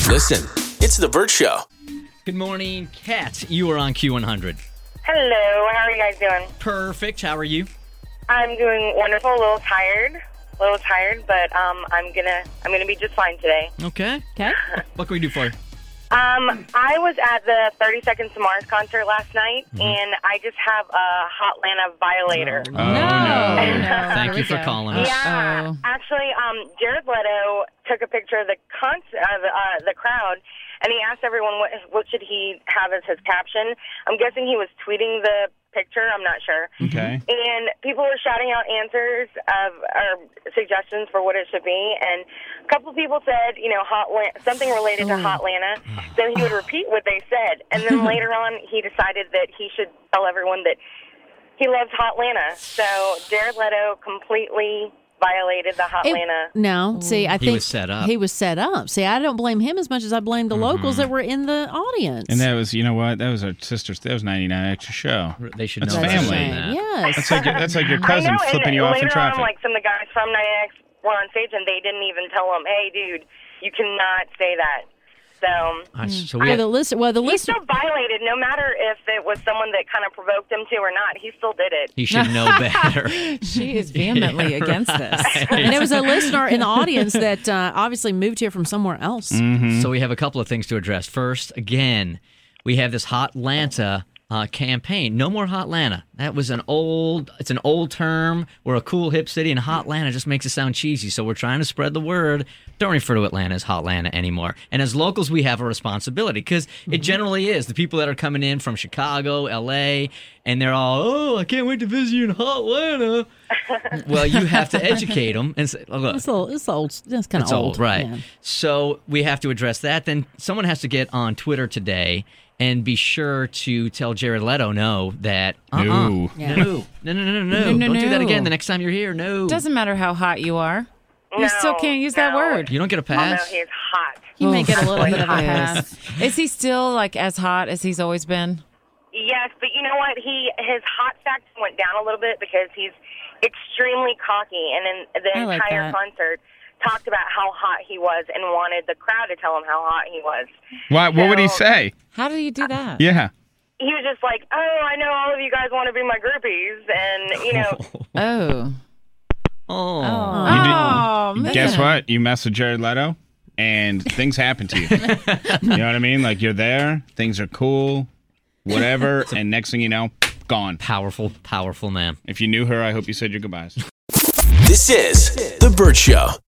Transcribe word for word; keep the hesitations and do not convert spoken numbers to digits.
Listen, it's The Bert Show. Good morning, Kat. You are on Q one hundred. Hello, how are you guys doing? Perfect. How are you? I'm doing wonderful. A little tired, a little tired, but um, I'm gonna I'm gonna be just fine today. Okay. Okay. What can we do for you? Um, I was at the thirty Seconds to Mars concert last night, mm-hmm. and I just have a Hotlanta violator. Oh, no. no. no. Thank you for go. calling us. Yeah, Uh-oh. actually, um, Jared Leto took a picture of the concert, uh, the, uh, the crowd, and he asked everyone what what should he have as his caption. I'm guessing he was tweeting the picture. I'm not sure. Okay. And people were shouting out answers of or suggestions for what it should be. And a couple of people said, you know, hot something related to Hotlanta. So he would repeat what they said. And then later on, he decided that he should tell everyone that he loves Hotlanta. So Jared Leto completely violated the Hotlanta. It, no, see, I He think was set up. He was set up. See, I don't blame him as much as I blame the Mm-hmm. locals that were in the audience. And that was, you know what? That was our sister's. That was ninety-nine extra show. They should That's know family. better than that. Yes. That's like your, that's like your I cousin know, flipping and you off in later traffic. on, like, some of the guys from ninety X were on stage, and they didn't even tell him, hey, dude, you cannot say that. So, Uh, so well, we the list, well, the he list, still violated, no matter if it was someone that kind of provoked him to or not. He still did it. he should know better. She is vehemently Yeah, against right. this. and there was a listener in the audience that uh, obviously moved here from somewhere else. Mm-hmm. So we have a couple of things to address. First, again, we have this Hotlanta uh, campaign. No more Hotlanta. That was an old. It's an old term. We're a cool hip city, and Hotlanta just makes it sound cheesy. So we're trying to spread the word. Don't refer to Atlanta as Hotlanta anymore. And as locals, we have a responsibility because it generally is the people that are coming in from Chicago, L A, and they're all, oh, I can't wait to visit you in Hotlanta. Well, you have to educate them and say, look. It's, a, it's old. That's kind of It's old, right? Yeah. So we have to address that. Then someone has to get on Twitter today and be sure to tell Jared Leto no that uh-uh, No. Yeah. no, no, no, no, no, no, No, no, don't do that no. again the next time you're here. No, Doesn't matter how hot you are. You No, still can't use that no. word. you don't get a Oh, no, pass. he's hot. He may get a little bit of a He pass. is. Is he still like as hot as he's always been? Yes, but you know what? He His hot factor went down a little bit because he's extremely cocky, and in the I like entire that. concert talked about how hot he was and wanted the crowd to tell him how hot he was. Why, what would he So- say? How did he do that? Yeah. He was just like, oh, I know all of you guys want to be my groupies, and, you know, Oh. Oh, Oh, man. Guess what? You mess with Jared Leto, and things happen to you. You know what I mean? Like, you're there, things are cool, whatever, and next thing you know, gone. powerful, powerful man. If you knew her, I hope you said your goodbyes. This is The Bert Show.